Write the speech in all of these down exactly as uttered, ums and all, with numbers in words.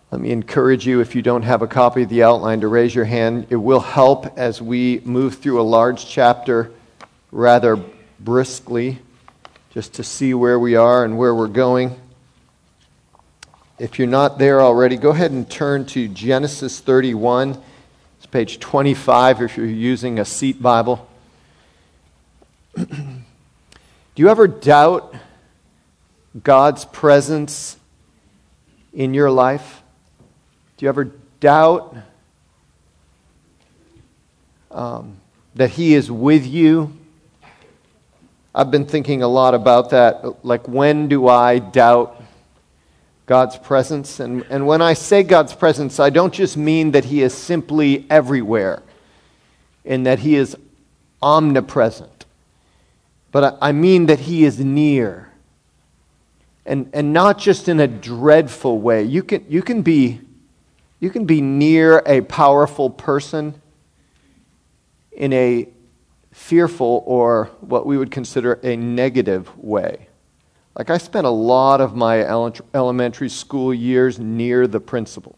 Let me encourage you, if you don't have a copy of the outline, to raise your hand. It will help as we move through a large chapter rather briskly, just to see where we are and where we're going. If you're not there already, go ahead and turn to Genesis thirty-one. It's page twenty-five if you're using a seat Bible. Do you ever doubt God's presence in your life? Do you ever doubt um, that He is with you? I've been thinking a lot about that. Like, when do I doubt God's presence? And, and when I say God's presence, I don't just mean that He is simply everywhere and that He is omnipresent. But I, I mean that He is near. And, and not just in a dreadful way. You can, you can be, you can be near a powerful person in a fearful or what we would consider a negative way. Like, I spent a lot of my elementary school years near the principal.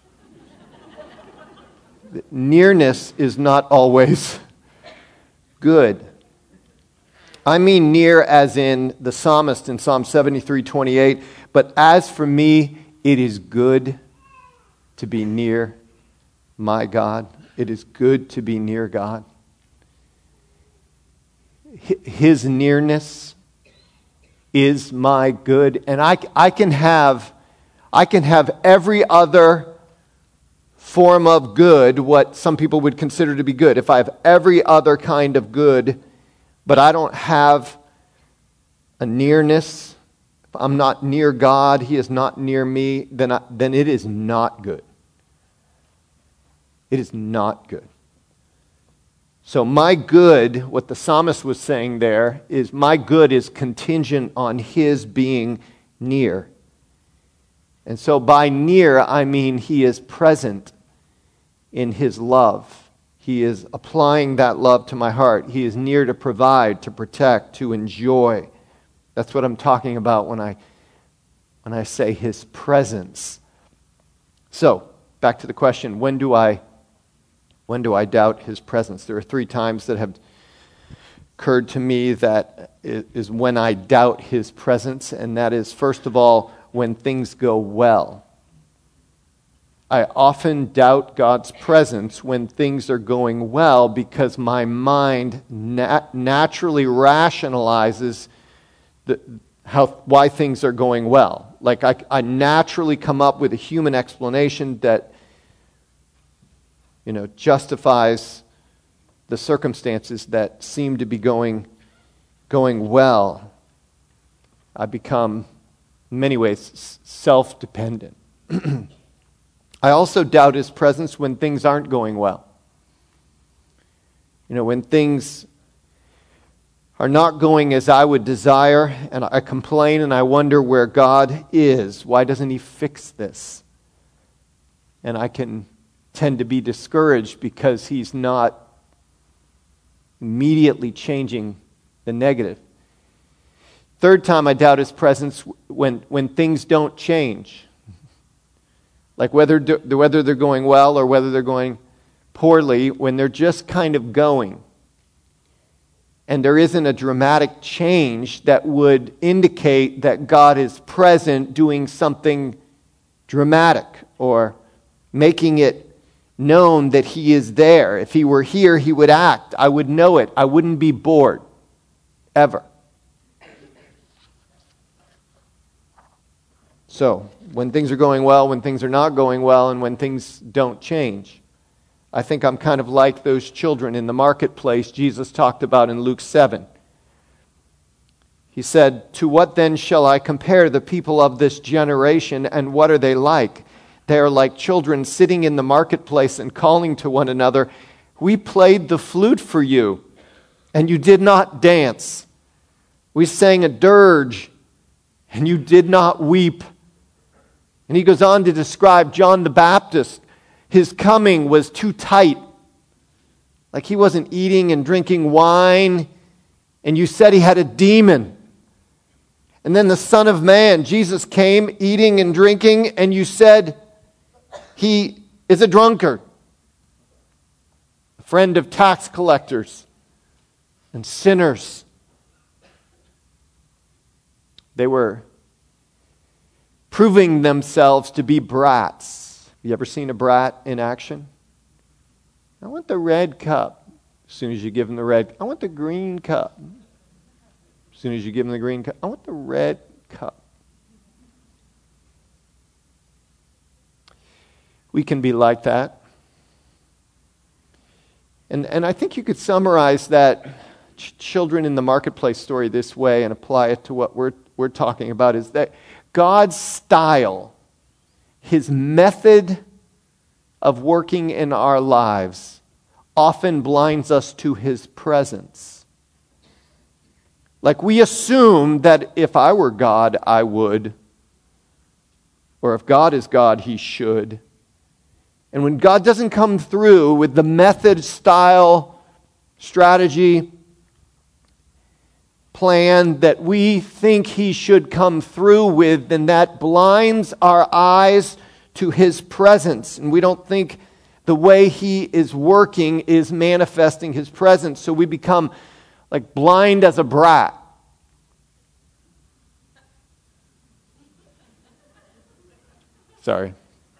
Nearness is not always good. I mean near as in the psalmist in Psalm seventy-three twenty-eight, but as for me, it is good to be near my God. It is good to be near God. His nearness is my good, and I, I can have I can have every other form of good, what some people would consider to be good. If I have every other kind of good, but I don't have a nearness, if I'm not near God, He is not near me, then I, then it is not good. It is not good. So my good, what the psalmist was saying there, is my good is contingent on His being near. And so by near, I mean He is present in His love. He is applying that love to my heart. He is near to provide, to protect, to enjoy. That's what I'm talking about when I, when I say His presence. So, back to the question, when do I When do I doubt His presence? There are three times that have occurred to me that is when I doubt His presence, and that is, first of all, when things go well. I often doubt God's presence when things are going well because my mind nat- naturally rationalizes the, how why things are going well. Like I, I naturally come up with a human explanation that you know, justifies the circumstances that seem to be going, going well. I become, in many ways, self-dependent. I also doubt His presence when things aren't going well. You know, when things are not going as I would desire, and I complain and I wonder where God is. Why doesn't He fix this? And I can tend to be discouraged because He's not immediately changing the negative. Third time I doubt His presence when, when things don't change. Like whether, whether they're going well or whether they're going poorly, when they're just kind of going. And there isn't a dramatic change that would indicate that God is present doing something dramatic or making it known that He is there. If He were here, He would act. I would know it. I wouldn't be bored. Ever. So, when things are going well, when things are not going well, and when things don't change. I think I'm kind of like those children in the marketplace Jesus talked about in Luke seven. He said, "To what then shall I compare the people of this generation, and what are they like? They are like children sitting in the marketplace and calling to one another, 'We played the flute for you, and you did not dance. We sang a dirge, and you did not weep.'" And he goes on to describe John the Baptist. His coming was too tight. Like he wasn't eating and drinking wine, and you said he had a demon. And then the Son of Man, Jesus, came eating and drinking, and you said He is a drunkard, a friend of tax collectors and sinners. They were proving themselves to be brats. Have you ever seen a brat in action? I want the red cup. As soon as you give them the red, I want the green cup. As soon as you give them the green cup, I want the red cup. We can be like that. And, and I think you could summarize that ch- children in the marketplace story this way and apply it to what we're, we're talking about, is that God's style, His method of working in our lives, often blinds us to His presence. Like we assume that if I were God, I would. Or if God is God, He should. And when God doesn't come through with the method, style, strategy, plan that we think He should come through with, then that blinds our eyes to His presence. And we don't think the way He is working is manifesting His presence. So we become like blind as a brat. Sorry.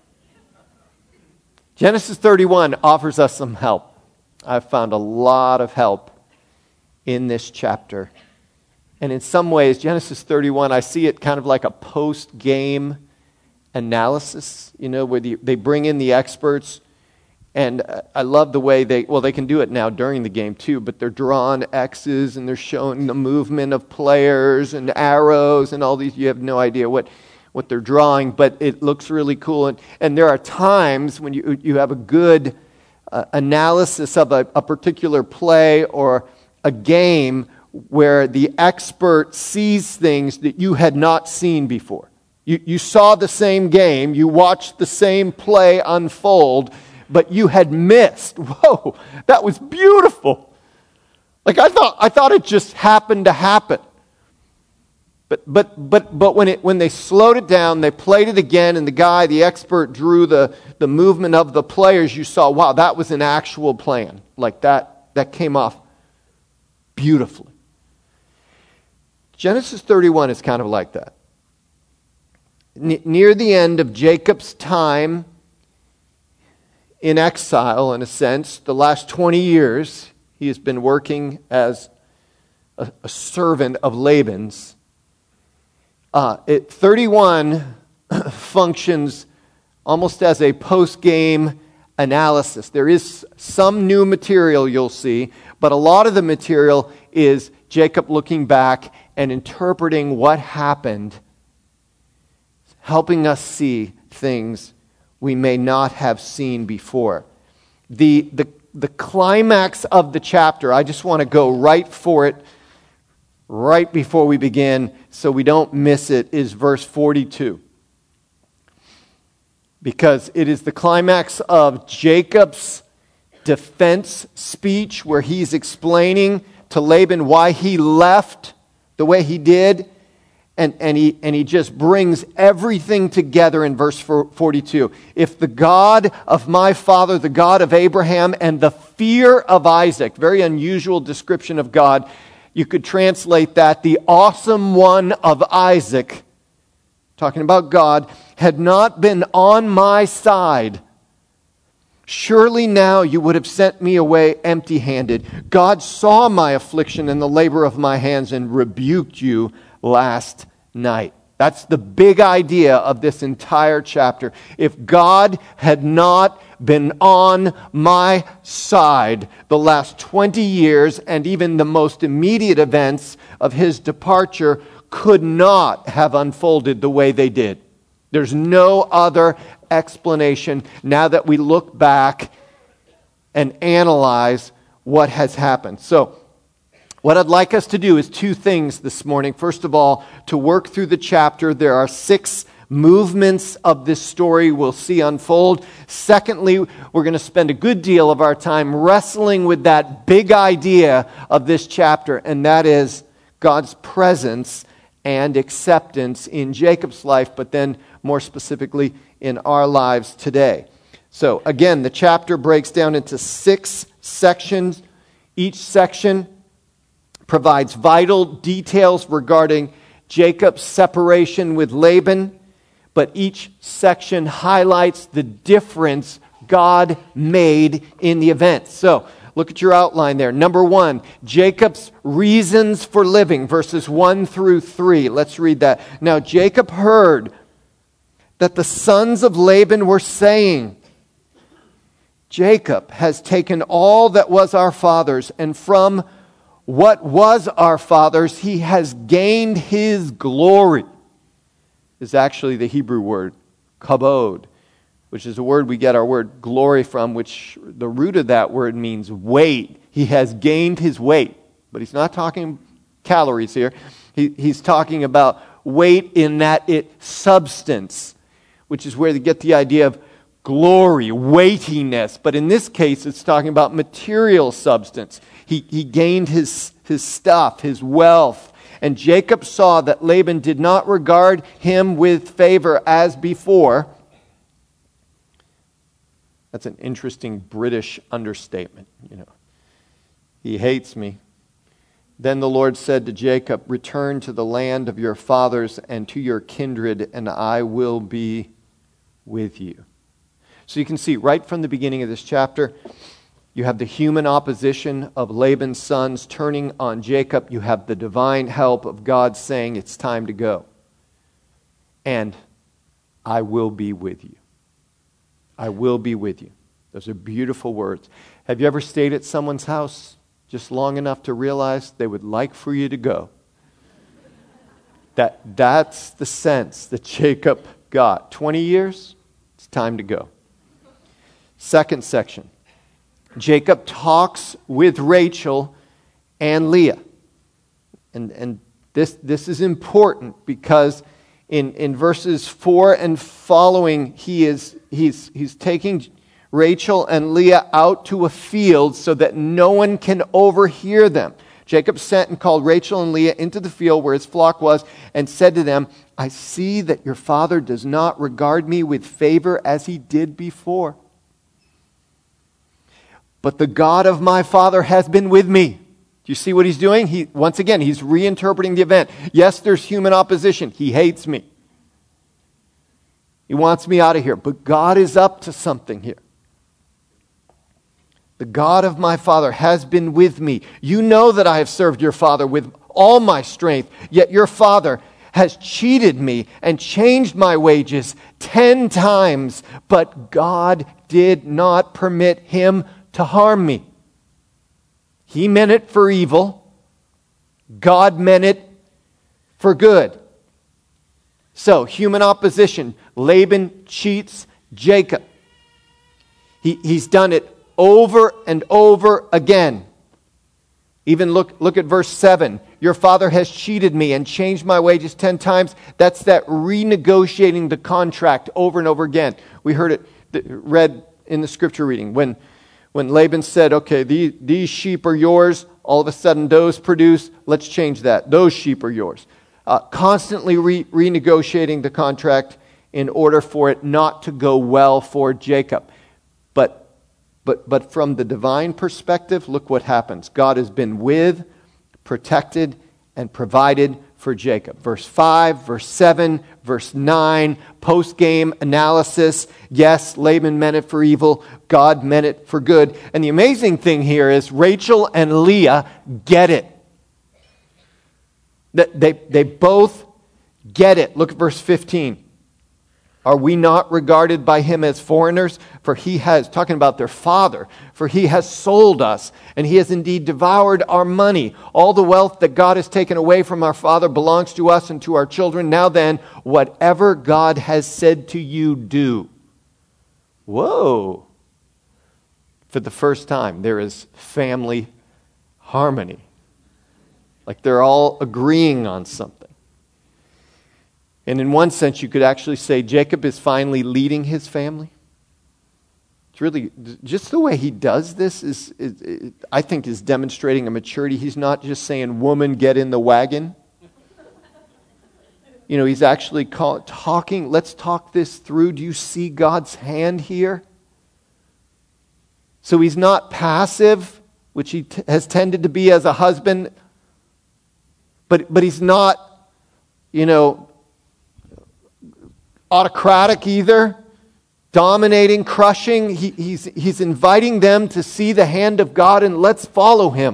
Genesis thirty-one offers us some help. I've found a lot of help in this chapter. And in some ways, Genesis thirty-one, I see it kind of like a post-game analysis, you know, where the, they bring in the experts. And I love the way they, well, they can do it now during the game too, but they're drawing X's and they're showing the movement of players and arrows and all these. You have no idea what what they're drawing, but it looks really cool. And, and there are times when you you have a good uh, analysis of a, a particular play or a game where the expert sees things that you had not seen before. You, you saw the same game, you watched the same play unfold, but you had missed. Whoa, that was beautiful. Like I thought, I thought it just happened to happen. But but but but when it when they slowed it down, they played it again, and the guy, the expert, drew the, the movement of the players, you saw, wow, that was an actual plan. Like that, that came off beautifully. Genesis thirty-one is kind of like that. N- near the end of Jacob's time in exile, in a sense, the last twenty years, he has been working as a, a servant of Laban's. Uh, it, thirty-one functions almost as a post-game analysis. There is some new material you'll see, but a lot of the material is Jacob looking back and interpreting what happened, helping us see things we may not have seen before. The, the, the climax of the chapter, I just want to go right for it, right before we begin, so we don't miss it, is verse forty-two. Because it is the climax of Jacob's defense speech where he's explaining to Laban why he left the way he did. And, and, he, and he just brings everything together in verse forty-two. If the God of my father, the God of Abraham, and the fear of Isaac, very unusual description of God, you could translate that, the awesome one of Isaac, talking about God, had not been on my side, surely now you would have sent me away empty-handed. God saw my affliction and the labor of my hands and rebuked you last night. That's the big idea of this entire chapter. If God had not been on my side the last twenty years, and even the most immediate events of his departure could not have unfolded the way they did. There's no other explanation now that we look back and analyze what has happened. So, what I'd like us to do is two things this morning. First of all, to work through the chapter. There are six movements of this story we'll see unfold. Secondly, we're going to spend a good deal of our time wrestling with that big idea of this chapter, and that is God's presence and acceptance in Jacob's life, but then more specifically in our lives today. So again, the chapter breaks down into six sections. Each section provides vital details regarding Jacob's separation with Laban, but each section highlights the difference God made in the event. So, look at your outline there. Number one, Jacob's reasons for living, verses one through three. Let's read that. Now, Jacob heard that the sons of Laban were saying, Jacob has taken all that was our father's, and from what was our father's, he has gained his glory. Is actually the Hebrew word, kabod, which is a word we get our word glory from, which the root of that word means weight. He has gained his weight. But he's not talking calories here. He, he's talking about weight in that it substance, which is where they get the idea of glory, weightiness. But in this case, it's talking about material substance. He, he gained his, his stuff, his wealth. And Jacob saw that Laban did not regard him with favor as before. That's an interesting British understatement, you know. He hates me. Then the Lord said to Jacob, return to the land of your fathers and to your kindred, and I will be with you. So you can see right from the beginning of this chapter, you have the human opposition of Laban's sons turning on Jacob. You have the divine help of God saying it's time to go. And I will be with you. I will be with you. Those are beautiful words. Have you ever stayed at someone's house just long enough to realize they would like for you to go? That, that's the sense that Jacob got. twenty years, it's time to go. Second section. Jacob talks with Rachel and Leah. And, and this, this is important because in, in verses four and following, he is he's, he's taking Rachel and Leah out to a field so that no one can overhear them. Jacob sent and called Rachel and Leah into the field where his flock was and said to them, I see that your father does not regard me with favor as he did before. But the God of my father has been with me. Do you see what he's doing? He, once again, he's reinterpreting the event. Yes, there's human opposition. He hates me. He wants me out of here. But God is up to something here. The God of my father has been with me. You know that I have served your father with all my strength. Yet your father has cheated me and changed my wages ten times. But God did not permit him to harm me. He meant it for evil. God meant it for good. So, human opposition. Laban cheats Jacob. He, he's done it over and over again. Even look, look at verse seven. Your father has cheated me and changed my wages ten times. That's that renegotiating the contract over and over again. We heard it read in the scripture reading. When When Laban said, okay, these, these sheep are yours, all of a sudden those produce, let's change that. Those sheep are yours. Uh, constantly re- renegotiating the contract in order for it not to go well for Jacob. But, but, but from the divine perspective, look what happens. God has been with, protected, and provided for Jacob. Verse five, verse seven, verse nine, post-game analysis. Yes, Laban meant it for evil. God meant it for good. And the amazing thing here is Rachel and Leah get it. They, they both get it. Look at verse fifteen. Are we not regarded by him as foreigners? For he has, talking about their father, for he has sold us, and he has indeed devoured our money. All the wealth that God has taken away from our father belongs to us and to our children. Now then, whatever God has said to you, do. Whoa. For the first time, there is family harmony. Like they're all agreeing on something. And in one sense, you could actually say Jacob is finally leading his family. It's really, just the way he does this is, is, is, I think, is demonstrating a maturity. He's not just saying, woman, get in the wagon. you know, he's actually call, talking, let's talk this through. Do you see God's hand here? So he's not passive, which he t- has tended to be as a husband, but, but he's not, you know, autocratic either, dominating, crushing. He, he's, he's inviting them to see the hand of God and let's follow him.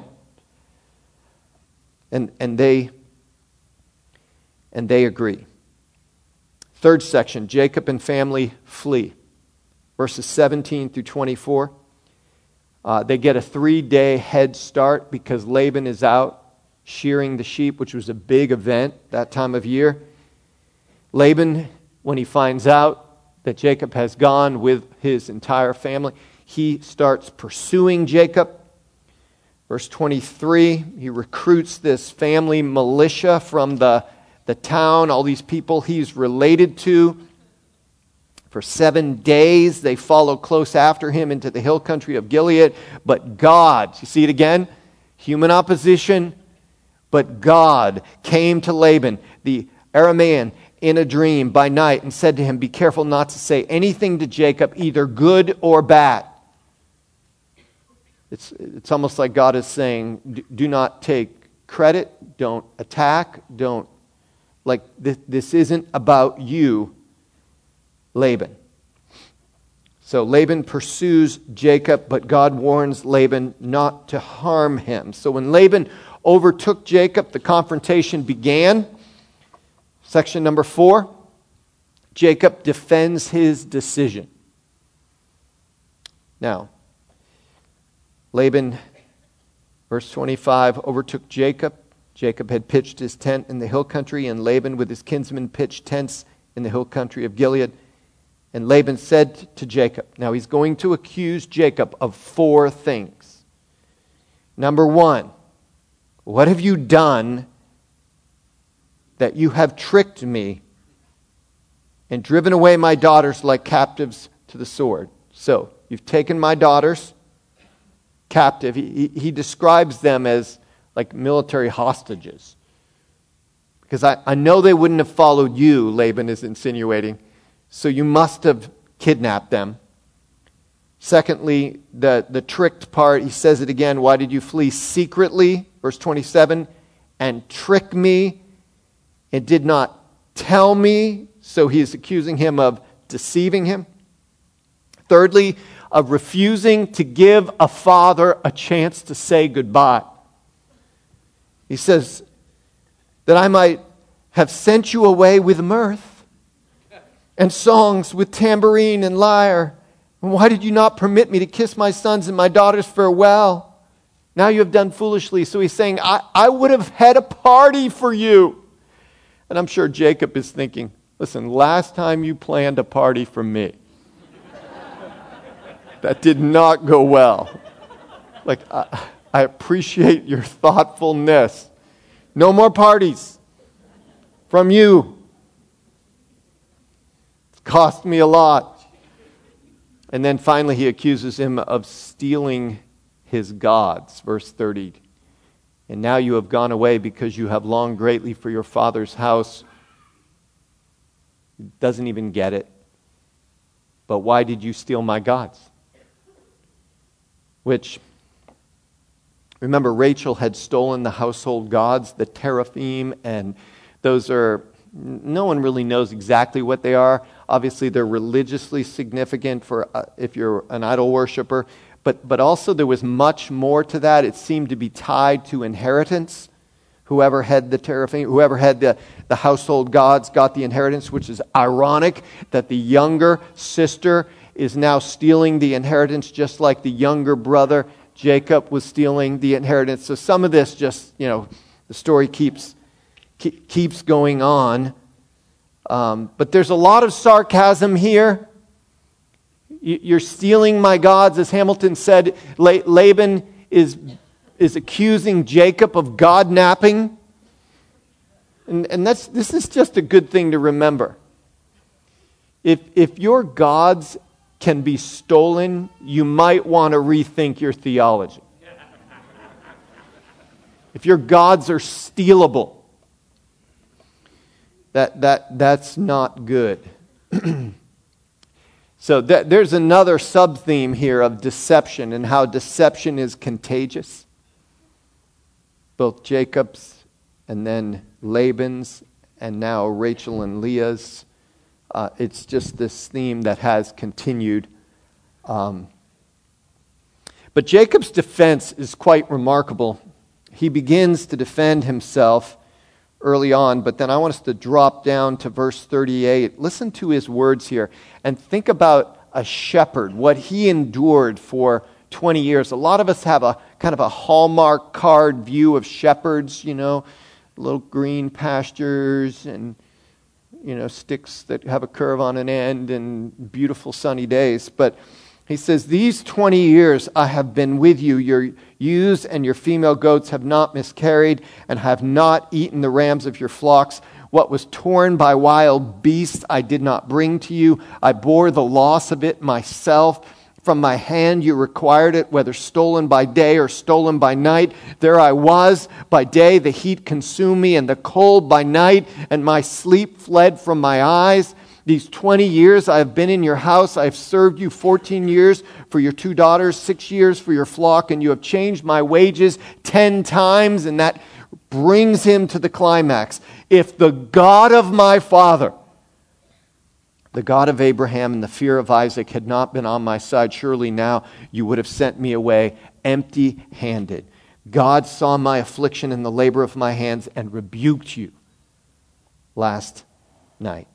And, and they and they agree. Third section, Jacob and family flee. Verses seventeen through twenty-four. Uh, they get a three-day head start because Laban is out shearing the sheep, which was a big event that time of year. Laban, when he finds out that Jacob has gone with his entire family, he starts pursuing Jacob. Verse twenty-three, he recruits this family militia from the, the town, all these people he's related to. For seven days, they follow close after him into the hill country of Gilead. But God, you see it again? Human opposition. But God came to Laban, the Aramean, in a dream by night and said to him, be careful not to say anything to Jacob, either good or bad. It's, it's almost like God is saying, do not take credit, don't attack, don't, like this, this isn't about you, Laban. So Laban pursues Jacob, but God warns Laban not to harm him. So when Laban overtook Jacob, the confrontation began. Section number four, Jacob defends his decision. Now, Laban, verse twenty-five, overtook Jacob. Jacob had pitched his tent in the hill country, and Laban with his kinsmen pitched tents in the hill country of Gilead. And Laban said to Jacob, now he's going to accuse Jacob of four things. Number one, what have you done that you have tricked me and driven away my daughters like captives to the sword? So, you've taken my daughters captive. He, he, he describes them as like military hostages. Because I, I know they wouldn't have followed you, Laban is insinuating. So you must have kidnapped them. Secondly, the, the tricked part, he says it again, why did you flee secretly? Verse twenty-seven, and trick me and did not tell me. So he is accusing him of deceiving him. Thirdly, of refusing to give a father a chance to say goodbye. He says that I might have sent you away with mirth and songs with tambourine and lyre. And why did you not permit me to kiss my sons and my daughters farewell? Now you have done foolishly. So he's saying, I, I would have had a party for you. And I'm sure Jacob is thinking, listen, last time you planned a party for me, that did not go well. Like, I, I appreciate your thoughtfulness. No more parties from you. It's cost me a lot. And then finally he accuses him of stealing his gods. Verse thirty. And now you have gone away because you have longed greatly for your father's house. He doesn't even get it. But why did you steal my gods? Which, remember, Rachel had stolen the household gods, the teraphim, and those are, no one really knows exactly what they are. Obviously, they're religiously significant for uh, if you're an idol worshiper. But, but also there was much more to that. It seemed to be tied to inheritance. Whoever had the teraphim, whoever had the, the household gods got the inheritance, which is ironic that the younger sister is now stealing the inheritance just like the younger brother Jacob was stealing the inheritance. So some of this just, you know, the story keeps keep, keeps going on. Um, but there's a lot of sarcasm here. You're stealing my gods, as Hamilton said. Laban is, is accusing Jacob of God napping. And, and that's this is just a good thing to remember. If, if your gods can be stolen, you might want to rethink your theology. If your gods are stealable, That, that, that's not good. So that, there's another sub-theme here of deception and how deception is contagious. Both Jacob's and then Laban's and now Rachel and Leah's. Uh, it's just this theme that has continued. Um, but Jacob's defense is quite remarkable. He begins to defend himself early on, but then I want us to drop down to verse thirty-eight. Listen to his words here and think about a shepherd, what he endured for twenty years. A lot of us have a kind of a Hallmark card view of shepherds, you know, little green pastures and, you know, sticks that have a curve on an end and beautiful sunny days. But he says, these twenty years I have been with you. Your ewes and your female goats have not miscarried and have not eaten the rams of your flocks. What was torn by wild beasts I did not bring to you. I bore the loss of it myself. From my hand you required it, whether stolen by day or stolen by night. There I was. By day the heat consumed me, and the cold by night, and my sleep fled from my eyes. These twenty years I have been in your house. I have served you fourteen years for your two daughters, six years for your flock, and you have changed my wages ten times, and that brings him to the climax. If the God of my father, the God of Abraham and the fear of Isaac had not been on my side, surely now you would have sent me away empty-handed. God saw my affliction and the labor of my hands and rebuked you last night.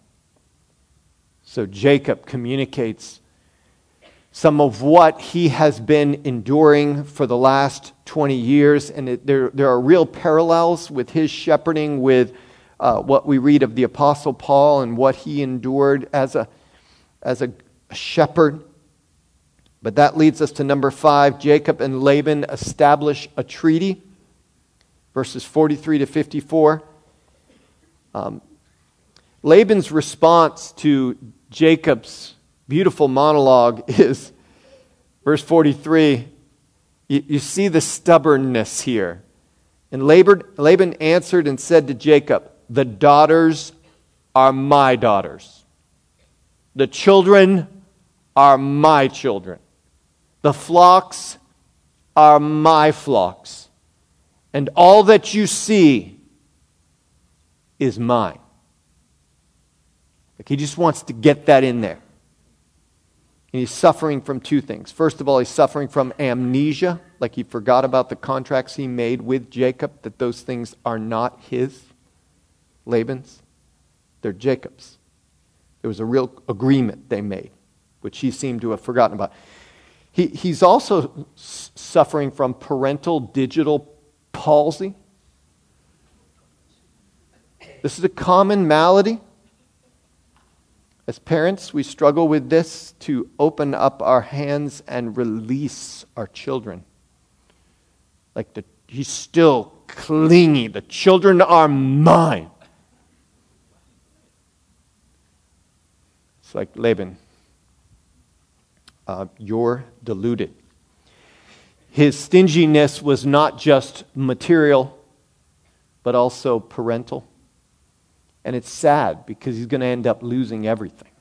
So Jacob communicates some of what he has been enduring for the last twenty years, and it, there, there are real parallels with his shepherding with uh, what we read of the Apostle Paul and what he endured as a, as a shepherd. But that leads us to number five. Jacob and Laban establish a treaty, verses forty-three to fifty-four. Um, Laban's response to Jacob's beautiful monologue is, verse forty-three, you, you see the stubbornness here. And Laban, Laban answered and said to Jacob, the daughters are my daughters. The children are my children. The flocks are my flocks. And all that you see is mine. Like he just wants to get that in there. And he's suffering from two things. First of all, he's suffering from amnesia, like he forgot about the contracts he made with Jacob, that those things are not his, Laban's. They're Jacob's. There was a real agreement they made, which he seemed to have forgotten about. He, he's also s- suffering from parental digital palsy. This is a common malady. As parents, we struggle with this to open up our hands and release our children. Like the, he's still clingy. The children are mine. It's like Laban. Uh, you're deluded. His stinginess was not just material, but also parental. And it's sad because he's going to end up losing everything.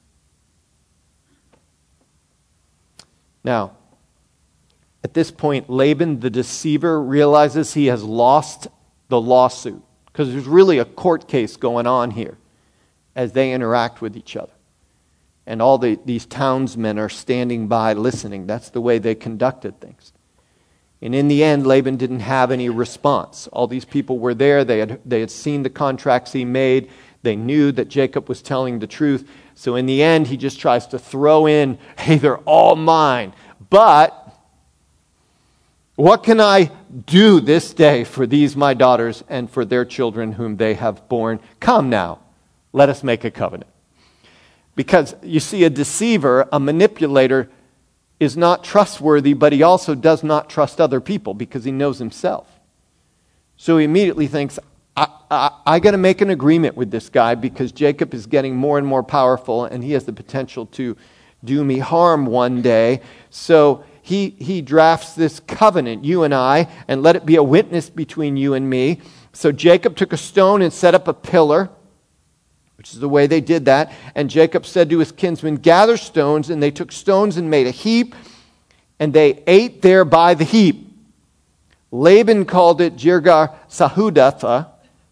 Now, at this point, Laban, the deceiver, realizes he has lost the lawsuit because there's really a court case going on here as they interact with each other. And all the, these townsmen are standing by listening. That's the way they conducted things. And in the end, Laban didn't have any response. All these people were there. They had, they had seen the contracts he made. They knew that Jacob was telling the truth. So in the end, he just tries to throw in, hey, they're all mine. But what can I do this day for these my daughters and for their children whom they have borne? Come now, let us make a covenant. Because you see, a deceiver, a manipulator, is not trustworthy, but he also does not trust other people because he knows himself. So he immediately thinks, I, I, I got to make an agreement with this guy because Jacob is getting more and more powerful and he has the potential to do me harm one day. So he, he drafts this covenant, you and I, and let it be a witness between you and me. So Jacob took a stone and set up a pillar which is the way they did that. And Jacob said to his kinsmen, gather stones, and they took stones and made a heap, and they ate there by the heap. Laban called it Jirgar Sahudutha,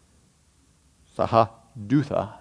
Sahadutha.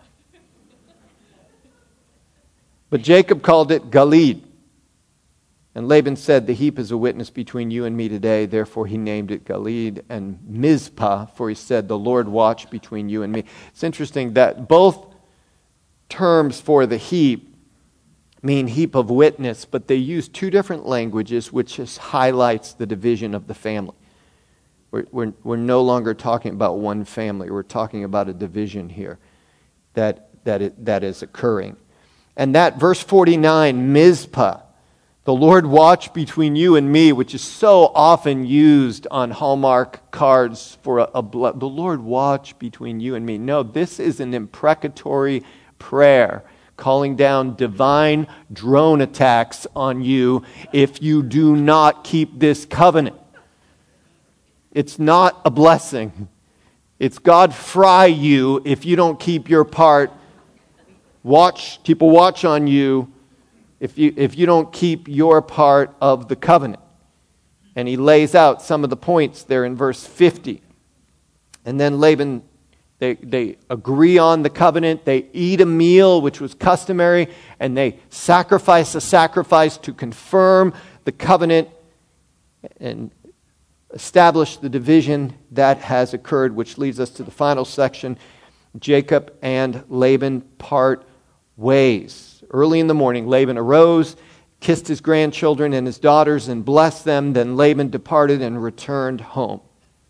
But Jacob called it Galeed. And Laban said, the heap is a witness between you and me today. Therefore he named it Galeed, and Mizpah, for he said, the Lord watch between you and me. It's interesting that both terms for the heap mean heap of witness, but they use two different languages, which just highlights the division of the family. We're, we're, we're no longer talking about one family. We're talking about a division here that, that, it, that is occurring. And that verse forty-nine, Mizpah, the Lord watch between you and me, which is so often used on Hallmark cards for a, a the Lord watch between you and me. No, this is an imprecatory prayer calling down divine drone attacks on you if you do not keep this covenant. It's not a blessing. It's God fry you if you don't keep your part. Watch, people watch on you if you if you don't keep your part of the covenant. And he lays out some of the points there in verse fifty. And then Laban, they, they agree on the covenant. They eat a meal, which was customary, and they sacrifice a sacrifice to confirm the covenant and establish the division that has occurred, which leads us to the final section. Jacob and Laban part ways. Early in the morning, Laban arose, kissed his grandchildren and his daughters, and blessed them. Then Laban departed and returned home.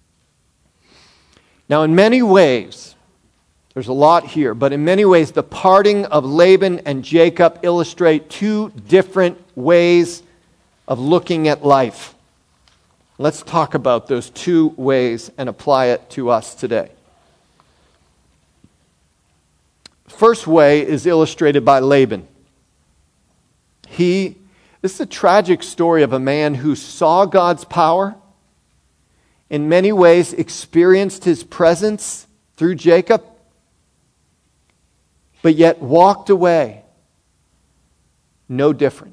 Now, in many ways, there's a lot here, but in many ways, the parting of Laban and Jacob illustrate two different ways of looking at life. Let's talk about those two ways and apply it to us today. First way is illustrated by Laban. He, this is a tragic story of a man who saw God's power, in many ways experienced his presence through Jacob, but yet walked away no different,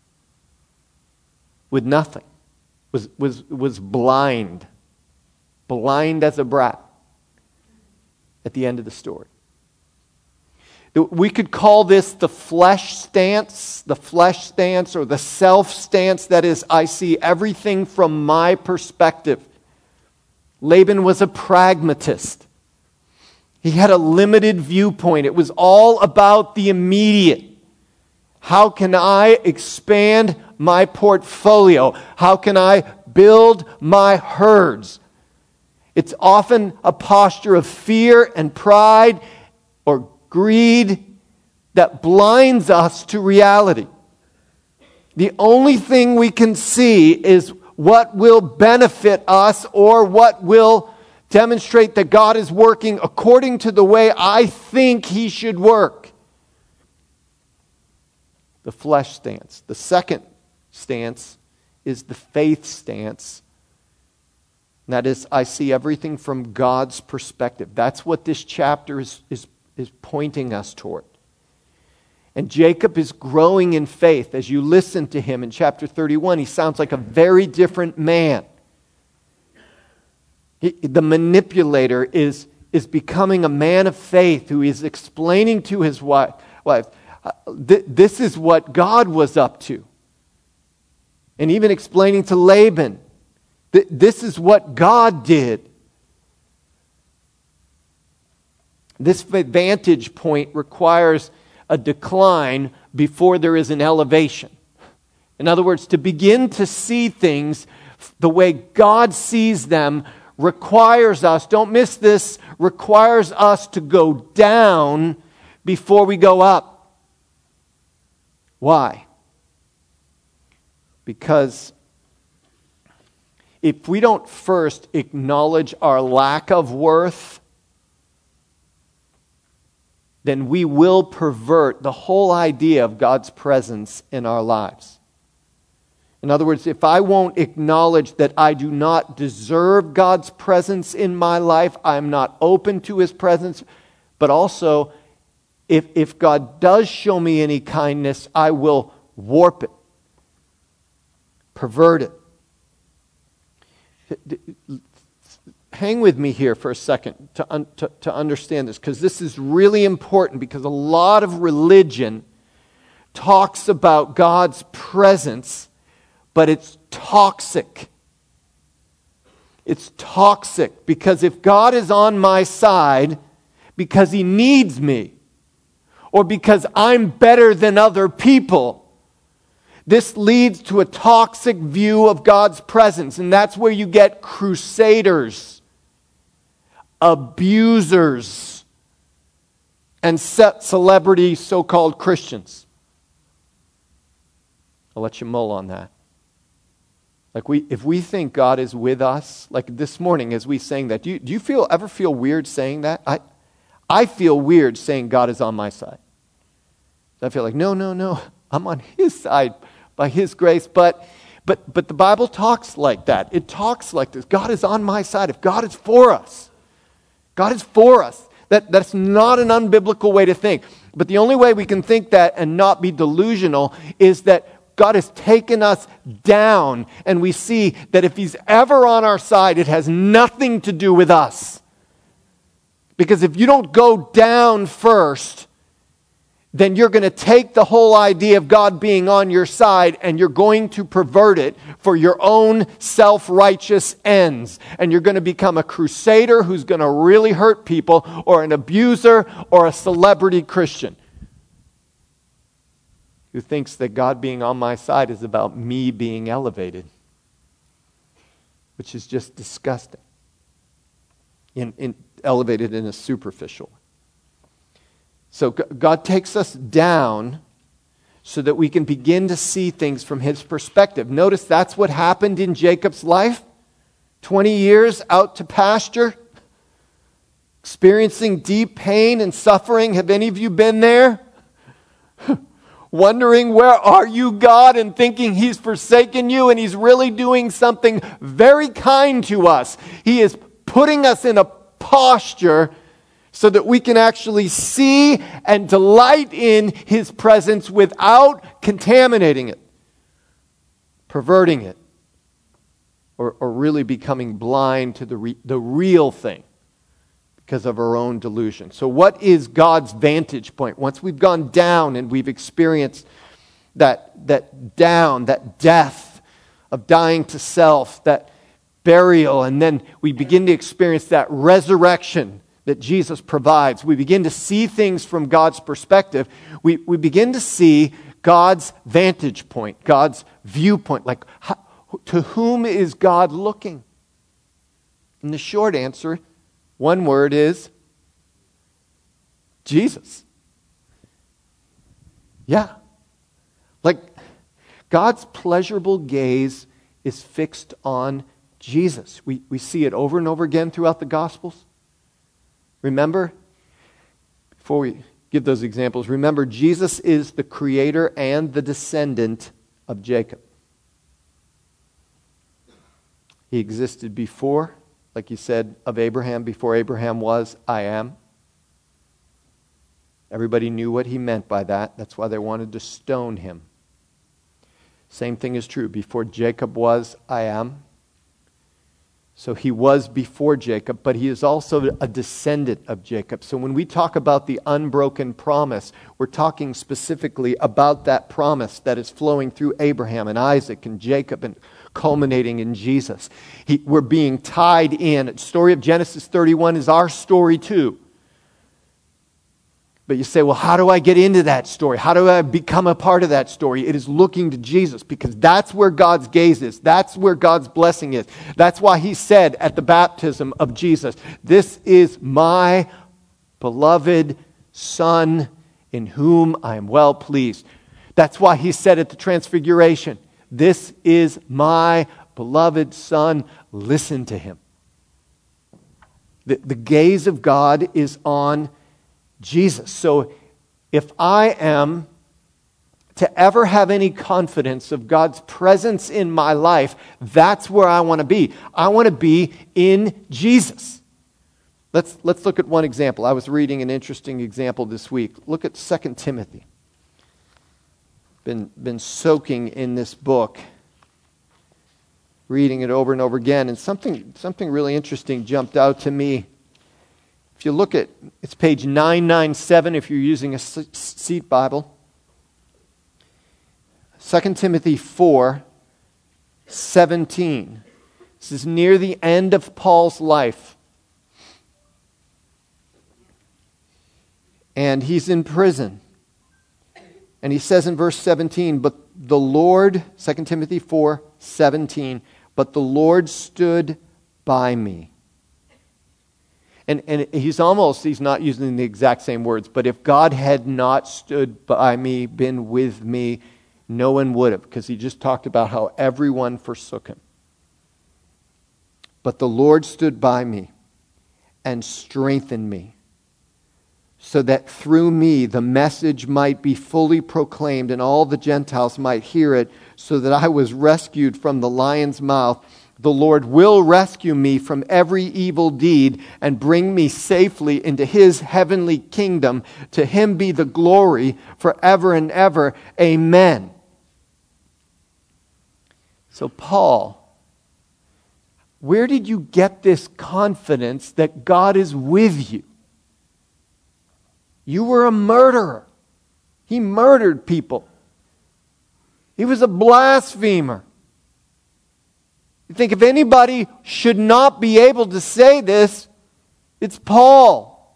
with nothing, was, was, was blind, blind as a brat at the end of the story. We could call this the flesh stance, the flesh stance or the self stance. That is, I see everything from my perspective. Laban was a pragmatist. He had a limited viewpoint. It was all about the immediate. How can I expand my portfolio? How can I build my herds? It's often a posture of fear and pride or greed that blinds us to reality. The only thing we can see is what will benefit us or what will demonstrate that God is working according to the way I think He should work. The flesh stance. The second stance is the faith stance. And that is, I see everything from God's perspective. That's what this chapter is, is is pointing us toward. And Jacob is growing in faith. As you listen to him in chapter thirty-one, he sounds like a very different man. He, the manipulator is, is becoming a man of faith who is explaining to his wife, wife th- this is what God was up to. And even explaining to Laban, th- this is what God did. This vantage point requires a decline before there is an elevation. In other words, to begin to see things the way God sees them requires us, don't miss this, requires us to go down before we go up. Why? Because if we don't first acknowledge our lack of worth, then we will pervert the whole idea of God's presence in our lives. In other words, if I won't acknowledge that I do not deserve God's presence in my life, I'm not open to His presence, but also if, if God does show me any kindness, I will warp it, pervert it. Hang with me here for a second to, un, to, to understand this, because this is really important, because a lot of religion talks about God's presence, but it's toxic. It's toxic, because if God is on my side because He needs me, or because I'm better than other people, this leads to a toxic view of God's presence. And that's where you get crusaders, abusers, and celebrity so-called Christians. I'll let you mull on that. Like we, if we think God is with us, like this morning as we sang that, do you, do you feel ever feel weird saying that? I, I feel weird saying God is on my side. I feel like, no, no, no, I'm on His side by His grace. But, but, but the Bible talks like that. It talks like this. God is on my side. If God is for us, God is for us. That, that's not an unbiblical way to think. But the only way we can think that and not be delusional is that God has taken us down, and we see that if He's ever on our side, it has nothing to do with us. Because if you don't go down first, then you're going to take the whole idea of God being on your side and you're going to pervert it for your own self-righteous ends. And you're going to become a crusader who's going to really hurt people, or an abuser, or a celebrity Christian who thinks that God being on my side is about me being elevated, which is just disgusting. In, in, elevated in a superficial way. So God takes us down so that we can begin to see things from His perspective. Notice that's what happened in Jacob's life. twenty years out to pasture, experiencing deep pain and suffering. Have any of you been there? Wondering, where are you, God? And thinking He's forsaken you, and He's really doing something very kind to us. He is putting us in a posture so that we can actually see and delight in His presence without contaminating it, perverting it, or, or really becoming blind to the, re, the real thing because of our own delusion. So what is God's vantage point? Once we've gone down and we've experienced that, that down, that death of dying to self, that burial, and then we begin to experience that resurrection that Jesus provides. We begin to see things from God's perspective. We, we begin to see God's vantage point, God's viewpoint. Like, how, to whom is God looking? And the short answer, one word, is Jesus. Yeah. Like, God's pleasurable gaze is fixed on Jesus. We, we see it over and over again throughout the Gospels. Remember, before we give those examples, remember Jesus is the creator and the descendant of Jacob. He existed before, like He said of Abraham, before Abraham was, I am. Everybody knew what He meant by that. That's why they wanted to stone Him. Same thing is true. Before Jacob was, I am. So He was before Jacob, but He is also a descendant of Jacob. So when we talk about the unbroken promise, we're talking specifically about that promise that is flowing through Abraham and Isaac and Jacob and culminating in Jesus. He, we're being tied in. The story of Genesis thirty-one is our story too. But you say, well, how do I get into that story? How do I become a part of that story? It is looking to Jesus, because that's where God's gaze is. That's where God's blessing is. That's why He said at the baptism of Jesus, this is my beloved Son in whom I am well pleased. That's why He said at the transfiguration, this is my beloved Son, listen to Him. The, the gaze of God is on Jesus. So if I am to ever have any confidence of God's presence in my life, that's where I want to be. I want to be in Jesus. Let's, let's look at one example. I was reading an interesting example this week. Look at Second Timothy. Been, been soaking in this book, reading it over and over again, and something, something really interesting jumped out to me. If you look at, it's page nine ninety-seven if you're using a seat Bible. Second Timothy four seventeen. This is near the end of Paul's life. And he's in prison. And he says in verse seventeen, but the Lord, Second Timothy four seventeen, but the Lord stood by me. And, and he's almost, he's not using the exact same words, but if God had not stood by me, been with me, no one would have, because he just talked about how everyone forsook him. But the Lord stood by me and strengthened me, so that through me the message might be fully proclaimed and all the Gentiles might hear it, so that I was rescued from the lion's mouth. The Lord will rescue me from every evil deed and bring me safely into His heavenly kingdom. To Him be the glory forever and ever. Amen. So Paul, where did you get this confidence that God is with you? You were a murderer. He murdered people. He was a blasphemer. You think if anybody should not be able to say this, it's Paul.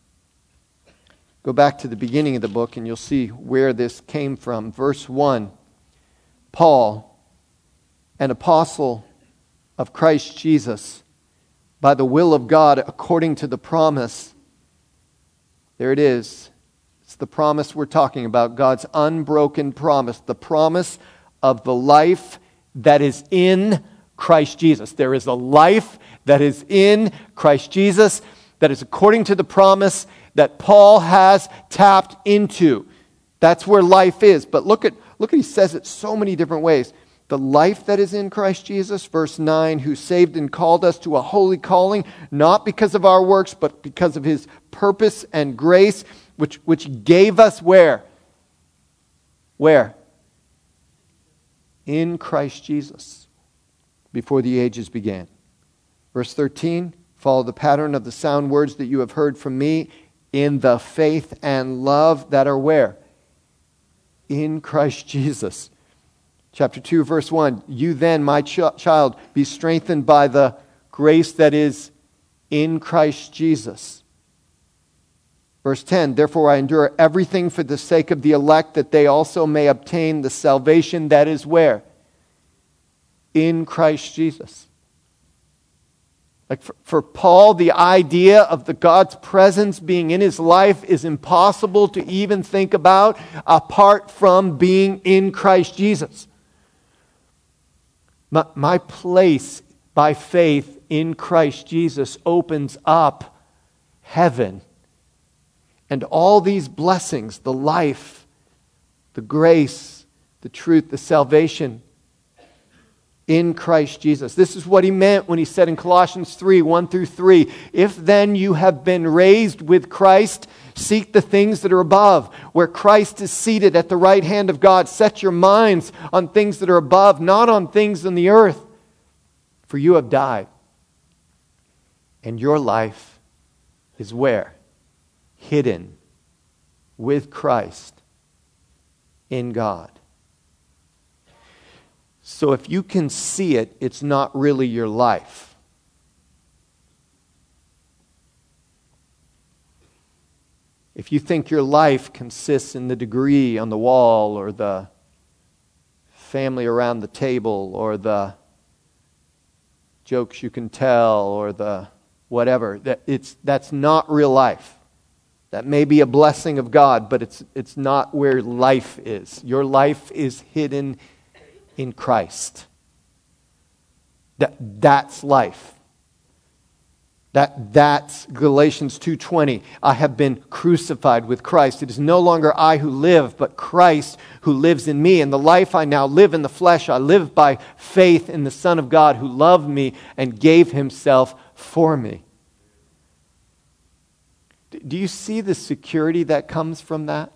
Go back to the beginning of the book and you'll see where this came from. Verse one, Paul, an apostle of Christ Jesus, by the will of God, according to the promise. There it is. It's the promise we're talking about, God's unbroken promise, the promise of the life that is in Christ Jesus. There is a life that is in Christ Jesus that is according to the promise that Paul has tapped into. That's where life is. But look at, look at, he says it so many different ways. The life that is in Christ Jesus, verse nine, who saved and called us to a holy calling, not because of our works, but because of His purpose and grace, which, which gave us where? Where? In Christ Jesus. Before the ages began. Verse thirteen, follow the pattern of the sound words that you have heard from me in the faith and love that are where? In Christ Jesus. Chapter two, verse one, you then, my ch- child, be strengthened by the grace that is in Christ Jesus. Verse ten, therefore I endure everything for the sake of the elect, that they also may obtain the salvation that is where? In Christ Jesus. Like for, for Paul, the idea of the God's presence being in his life is impossible to even think about apart from being in Christ Jesus. My, my place by faith in Christ Jesus opens up heaven and all these blessings, the life, the grace, the truth, the salvation in Christ Jesus. This is what he meant when he said in Colossians three, one through three, if then you have been raised with Christ, seek the things that are above, where Christ is seated at the right hand of God. Set your minds on things that are above, not on things on the earth. For you have died, and your life is where? Hidden with Christ in God. So if you can see it, it's not really your life. If you think your life consists in the degree on the wall or the family around the table or the jokes you can tell or the whatever, that it's that's not real life. That may be a blessing of God, but it's it's not where life is. Your life is hidden in Christ. That, that's life. That, that's Galatians two twenty. I have been crucified with Christ. It is no longer I who live, but Christ who lives in me. And the life I now live in the flesh, I live by faith in the Son of God who loved me and gave Himself for me. Do you see the security that comes from that?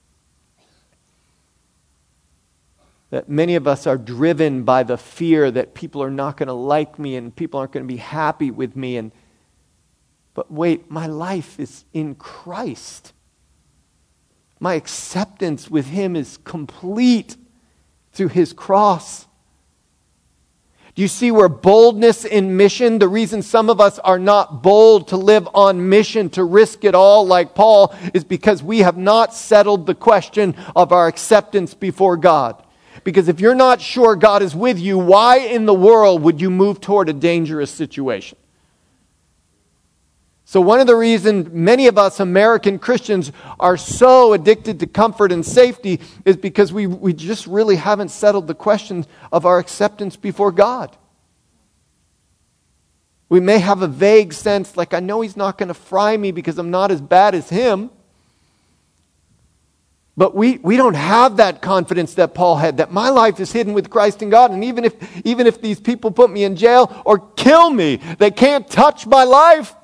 That many of us are driven by the fear that people are not going to like me and people aren't going to be happy with me. And but wait, my life is in Christ. My acceptance with Him is complete through His cross. Do you see where boldness in mission, the reason some of us are not bold to live on mission, to risk it all like Paul, is because we have not settled the question of our acceptance before God. Because if you're not sure God is with you, why in the world would you move toward a dangerous situation? So one of the reasons many of us American Christians are so addicted to comfort and safety is because we, we just really haven't settled the question of our acceptance before God. We may have a vague sense, like, I know He's not going to fry me because I'm not as bad as Him. But we, we don't have that confidence that Paul had, that my life is hidden with Christ in God, and even if, even if these people put me in jail or kill me, they can't touch my life.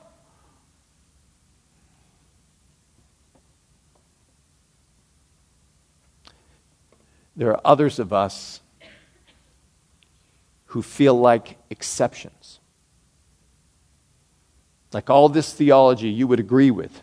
There are others of us who feel like exceptions. Like all this theology you would agree with.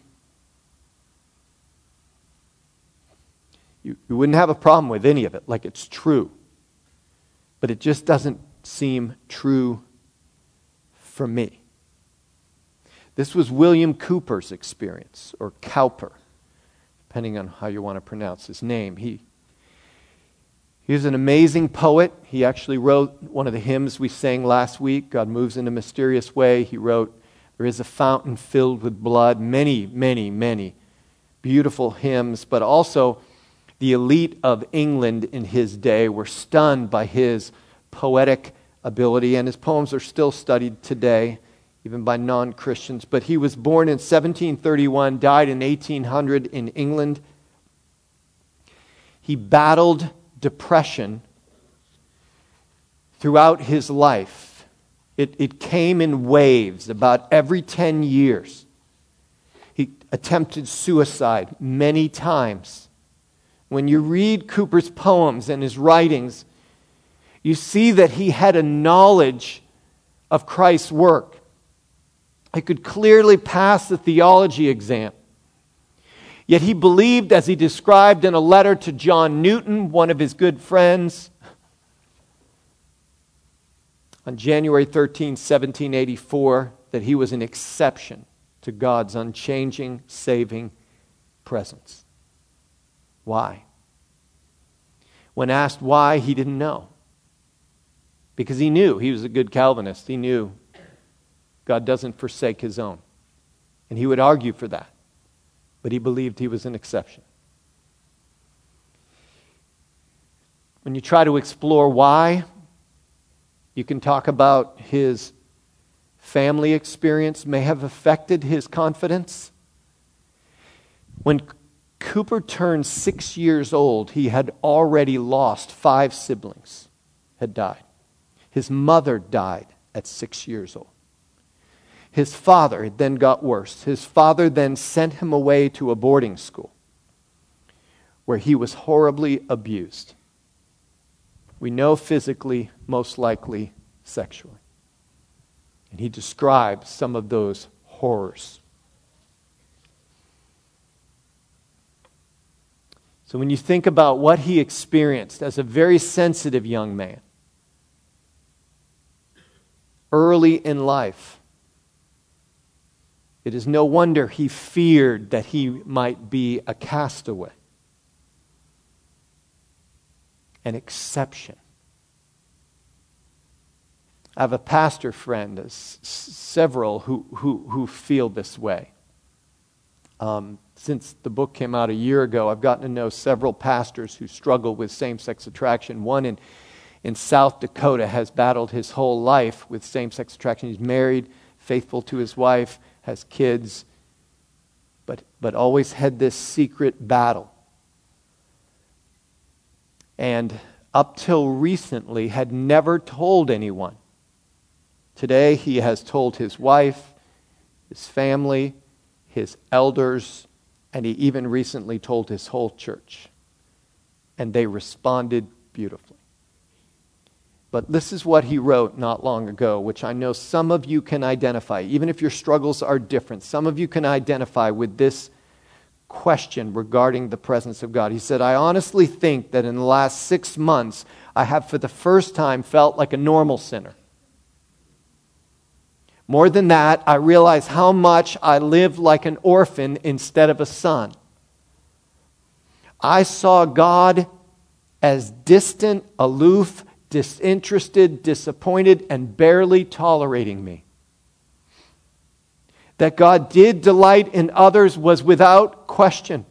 You, you wouldn't have a problem with any of it, like it's true. But it just doesn't seem true for me. This was William Cowper's experience, or Cowper, depending on how you want to pronounce his name. He He was an amazing poet. He actually wrote one of the hymns we sang last week, God Moves in a Mysterious Way. He wrote, There is a Fountain Filled with Blood. Many, many, many beautiful hymns. But also, the elite of England in his day were stunned by his poetic ability. And his poems are still studied today, even by non-Christians. But he was born in seventeen thirty-one, died in eighteen hundred in England. He battled depression throughout his life. It, it came in waves about every ten years. He attempted suicide many times. When you read Cowper's poems and his writings, you see that he had a knowledge of Christ's work. He could clearly pass the theology exam. Yet he believed, as he described in a letter to John Newton, one of his good friends, on January thirteenth, seventeen eighty-four, that he was an exception to God's unchanging, saving presence. Why? When asked why, he didn't know. Because he knew, he was a good Calvinist, he knew God doesn't forsake His own. And he would argue for that. But he believed he was an exception. When you try to explore why, you can talk about his family experience may have affected his confidence. When Cowper turned six years old, he had already lost five siblings, had died. His mother died at six years old. His father, it then got worse. His father then sent him away to a boarding school where he was horribly abused. We know physically, most likely sexually. And he describes some of those horrors. So when you think about what he experienced as a very sensitive young man, early in life, it is no wonder he feared that he might be a castaway, an exception. I have a pastor friend, s- several who, who, who feel this way. Um, since the book came out a year ago, I've gotten to know several pastors who struggle with same-sex attraction. One in, in South Dakota has battled his whole life with same-sex attraction. He's married, faithful to his wife, has kids, but, but always had this secret battle. And up till recently had never told anyone. Today he has told his wife, his family, his elders, and he even recently told his whole church. And they responded beautifully. But this is what he wrote not long ago, which I know some of you can identify. Even if your struggles are different, some of you can identify with this question regarding the presence of God. He said, I honestly think that in the last six months, I have for the first time felt like a normal sinner. More than that, I realize how much I lived like an orphan instead of a son. I saw God as distant, aloof, disinterested, disappointed, and barely tolerating me. That God did delight in others was without question.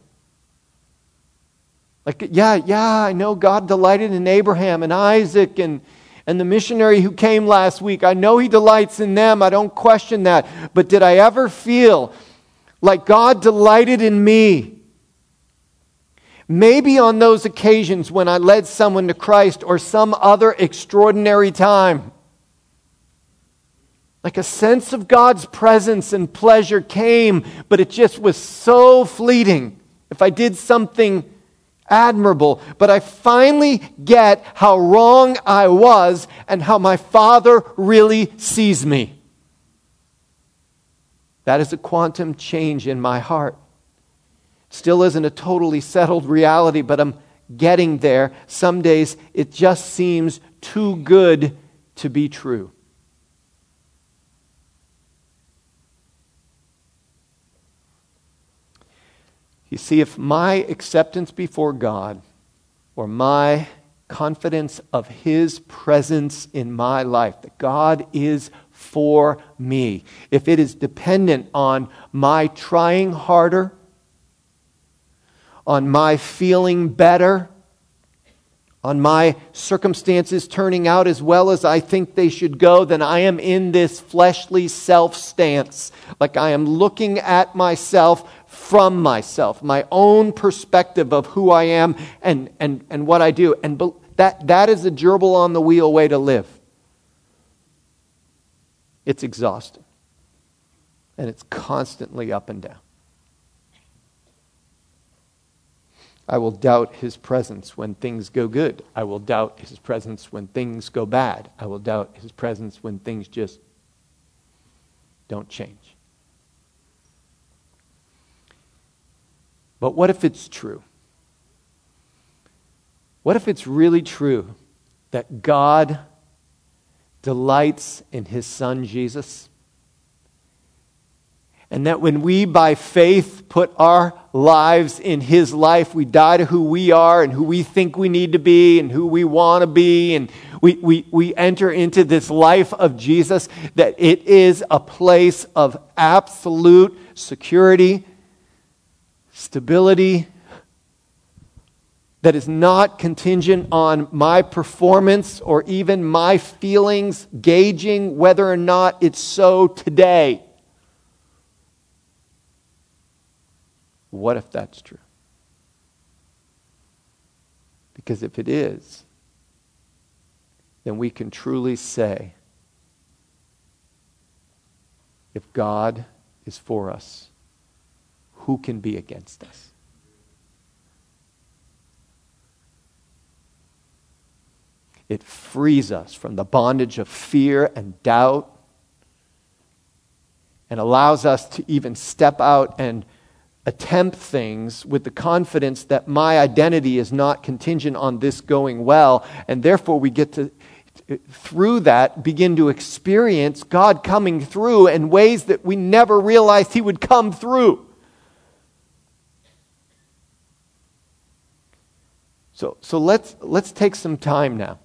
Like, yeah, yeah, I know God delighted in Abraham and Isaac and, and the missionary who came last week. I know He delights in them. I don't question that. But did I ever feel like God delighted in me? Maybe on those occasions when I led someone to Christ or some other extraordinary time. Like a sense of God's presence and pleasure came, but it just was so fleeting. If I did something admirable, but I finally get how wrong I was and how my Father really sees me. That is a quantum change in my heart. Still isn't a totally settled reality, but I'm getting there. Some days it just seems too good to be true. You see, if my acceptance before God or my confidence of His presence in my life, that God is for me, if it is dependent on my trying harder, on my feeling better, on my circumstances turning out as well as I think they should go, then I am in this fleshly self-stance. Like I am looking at myself from myself, my own perspective of who I am and, and, and what I do. And that, that is a gerbil on the wheel way to live. It's exhausting. And it's constantly up and down. I will doubt His presence when things go good. I will doubt His presence when things go bad. I will doubt His presence when things just don't change. But what if it's true? What if it's really true that God delights in His Son Jesus? And that when we by faith put our lives in His life, we die to who we are and who we think we need to be and who we want to be, and we, we, we enter into this life of Jesus, that it is a place of absolute security, stability, that is not contingent on my performance or even my feelings gauging whether or not it's so today. What if that's true? Because if it is, then we can truly say, if God is for us, who can be against us? It frees us from the bondage of fear and doubt and allows us to even step out and attempt things with the confidence that my identity is not contingent on this going well, and therefore we get to, through that, begin to experience God coming through in ways that we never realized He would come through. So, so let's let's take some time now.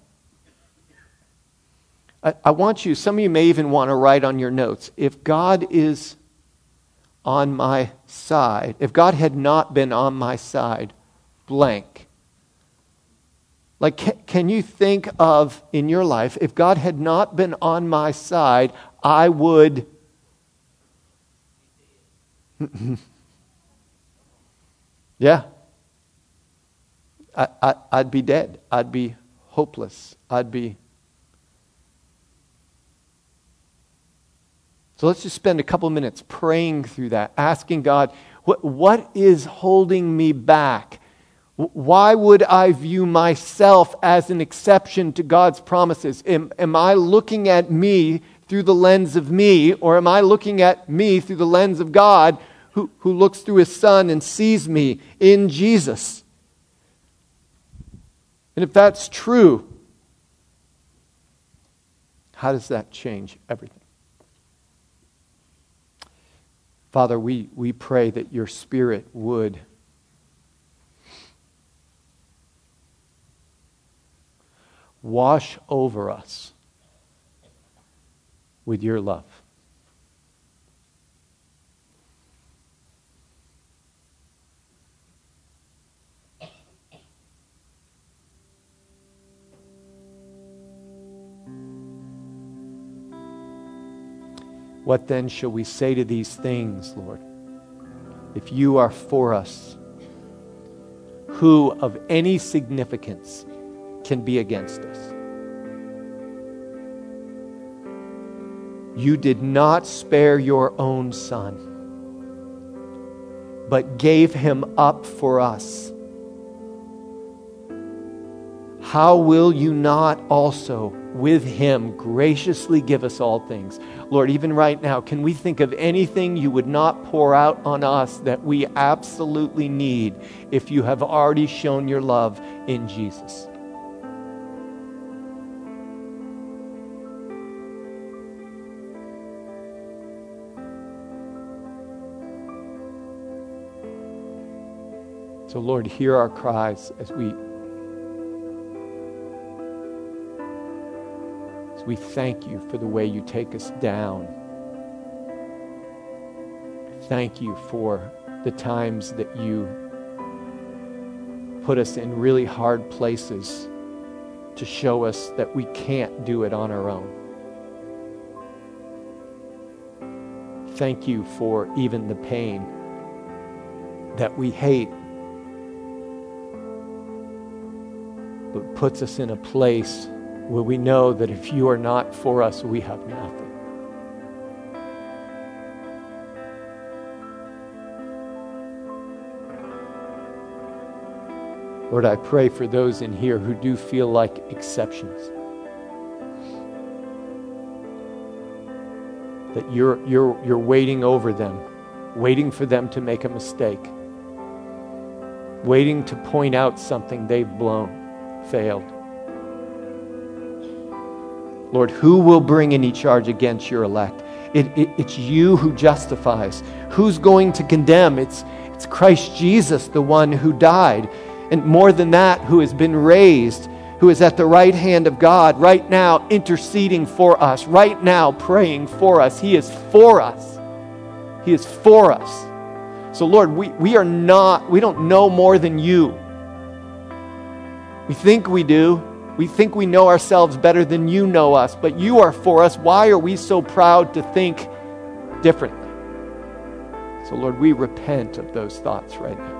I, I want you, some of you may even want to write on your notes, if God is on my side, if God had not been on my side, blank. Like, can, can you think of, in your life, if God had not been on my side, I would... yeah. I, I, I'd be dead. I'd be hopeless. I'd be... So let's just spend a couple minutes praying through that, asking God, what, what is holding me back? Why would I view myself as an exception to God's promises? Am, am I looking at me through the lens of me, or am I looking at me through the lens of God, who, who looks through His Son and sees me in Jesus? And if that's true, how does that change everything? Father, we, we pray that your Spirit would wash over us with your love. What then shall we say to these things, Lord? If you are for us, who of any significance can be against us? You did not spare your own Son, but gave him up for us. How will you not also with him graciously give us all things? Lord, even right now, can we think of anything you would not pour out on us that we absolutely need if you have already shown your love in Jesus? So Lord, hear our cries as we as we thank you for the way you take us down. Thank you for the times that you put us in really hard places to show us that we can't do it on our own. Thank you for even the pain that we hate, but puts us in a place where we know that if you are not for us, we have nothing. Lord, I pray for those in here who do feel like exceptions, that you're, you're, you're waiting over them, waiting for them to make a mistake, waiting to point out something they've blown, failed. Lord, who will bring any charge against your elect? It, it, it's you who justifies. Who's going to condemn? It's, it's Christ Jesus, the one who died. And more than that, who has been raised, who is at the right hand of God right now, interceding for us, right now praying for us. He is for us. He is for us. So Lord, we, we are not, we don't know more than you. We think we do. We think we know ourselves better than you know us, but you are for us. Why are we so proud to think differently? So Lord, we repent of those thoughts right now.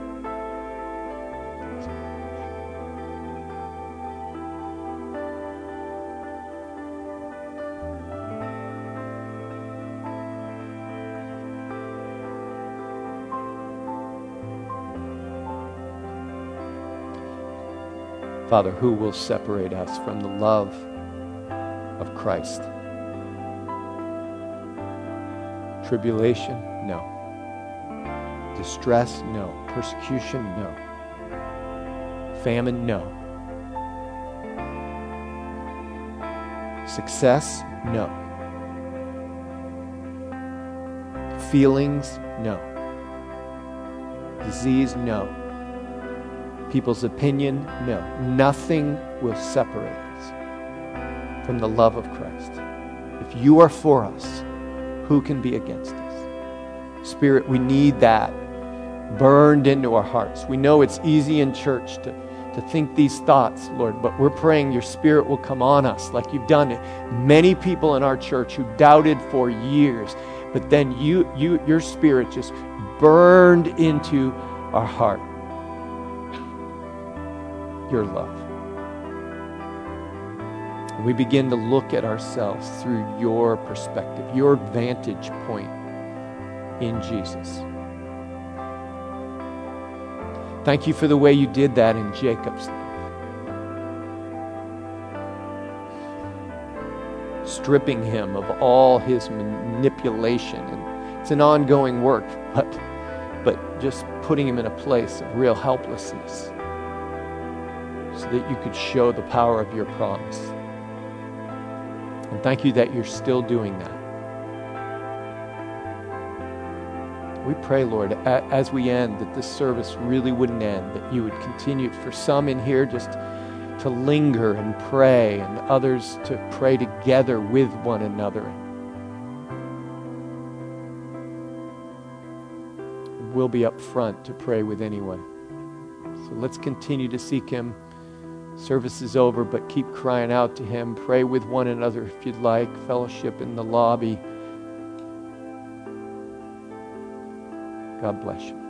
Father, who will separate us from the love of Christ? Tribulation? No. Distress? No. Persecution? No. Famine? No. Success? No. Feelings? No. Disease? No. People's opinion? No. Nothing will separate us from the love of Christ. If you are for us, who can be against us? Spirit, we need that burned into our hearts. We know it's easy in church to, to think these thoughts, Lord, but we're praying your Spirit will come on us like you've done it. Many people in our church who doubted for years, but then you, you, your Spirit just burned into our heart. Your love. We begin to look at ourselves through your perspective, your vantage point in Jesus. Thank you for the way you did that in Jacob's life. Stripping him of all his manipulation. And it's an ongoing work, but, but just putting him in a place of real helplessness so that you could show the power of your promise. And thank you that you're still doing that. We pray, Lord, as we end, that this service really wouldn't end, that you would continue for some in here just to linger and pray, and others to pray together with one another. We'll be up front to pray with anyone. So let's continue to seek him. Service is over, but keep crying out to him. Pray with one another if you'd like. Fellowship in the lobby. God bless you.